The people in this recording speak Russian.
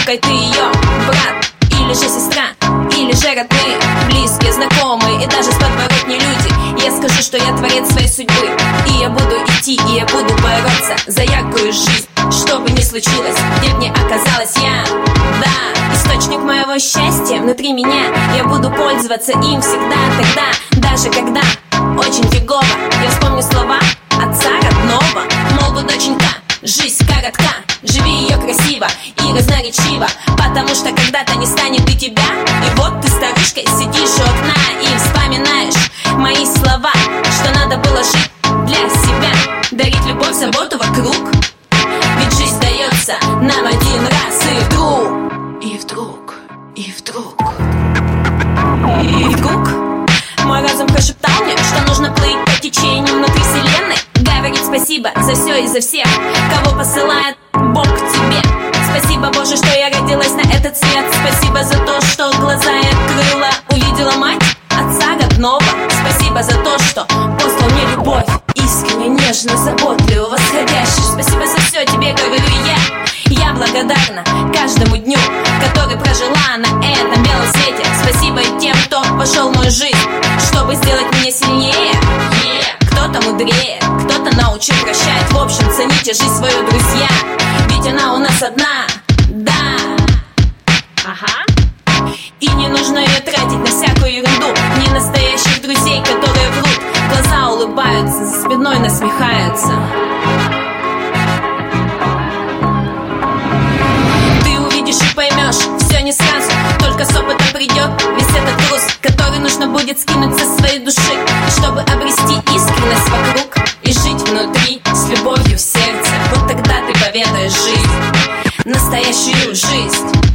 подругой, ты ее брат, или же сестра, или же родные, близкие, знакомые и даже с подворотни люди. Я скажу, что я творец своей судьбы, и я буду идти, и я буду бороться за яркую жизнь, что бы ни случилось, где б ни оказалась я. Да, источник моего счастья внутри меня, я буду пользоваться им всегда, тогда, даже когда очень фигово. Я вспомню слова отца родного, мол, доченька, жизнь коротка, живи ее красиво и разноречиво, потому что когда-то не станет и тебя. И вот ты старушкой сидишь у окна и вспоминаешь мои слова, что надо было жить для себя, дарить любовь, заботу вокруг, ведь жизнь дается нам один раз. И вдруг мой разум прошептал мне, что нужно плыть по течению внутри вселенной, говорить спасибо за все и за всех, кого посылает Бог к тебе. Спасибо, Боже, что я родилась на этот свет. Спасибо за то, что глаза я открыла, увидела мать, отца родного. Спасибо за то, что послал мне любовь, искренне, нежно, заботливо, восходящую. Спасибо за все тебе говорю я. Я благодарна каждому дню, который прожила на этом белом свете. Спасибо и тем, кто вошел в мою жизнь, чтобы сделать меня сильнее. Кто-то мудрее, кто-то научил прощать. В общем, цените жизнь свою, друзья, ведь она у нас одна, да. Ага. И не нужно ее тратить на всякую ерунду, не настоящих друзей, которые врут, глаза улыбаются, за спиной насмехаются. Все не сразу, только с опытом придет весь этот груз, который нужно будет скинуть со своей души, чтобы обрести искренность вокруг и жить внутри с любовью в сердце. Вот тогда ты поведаешь жизнь, настоящую жизнь.